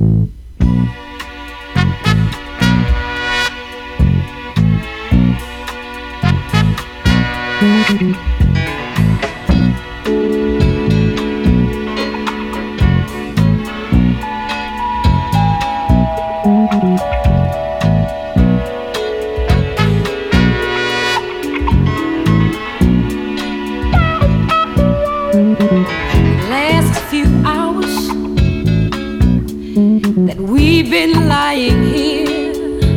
Last few hours that we've been lying here,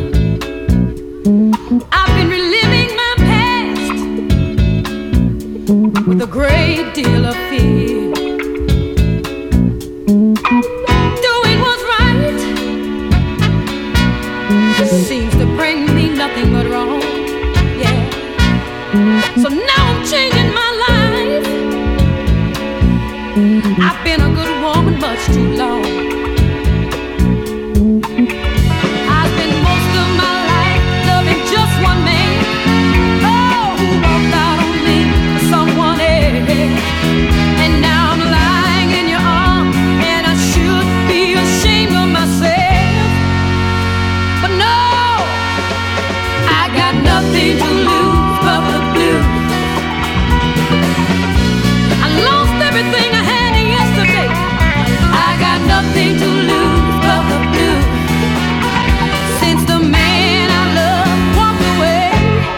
I've been reliving my past with a great deal of fear. Doing what's right seems to bring me nothing but wrong. Yeah. So now I'm changing my life. I've been a good woman much too long. I've spent most of my life loving just one man. Oh, who walked out on me for someone else. And now I'm lying in your arms, and I should be ashamed of myself. But no, I got nothing to lose but the blues. I lost everything I had yesterday. I got nothing to lose but the blues. Since the man I love walked away.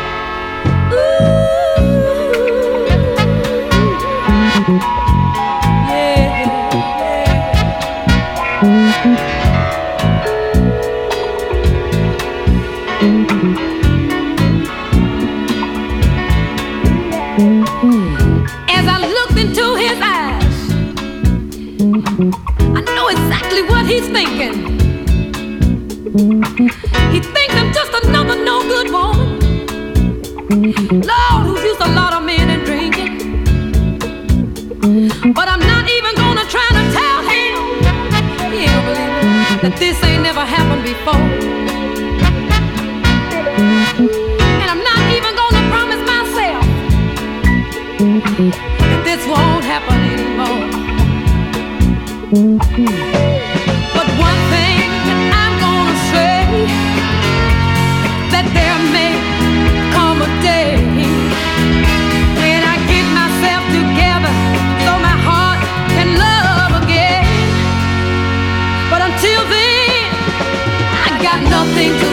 Ooh, yeah. As I looked into his eyes, I know exactly what he's thinking. He thinks I'm just another no good woman, Lord, who's used a lot of men and drinking. But I'm not even gonna try to tell him, he don't believe it, that this ain't never happened before. And I'm not even gonna promise myself that this won't happen anymore. But one thing that I'm gonna say, that there may come a day when I get myself together so my heart can love again. But until then, I got nothing to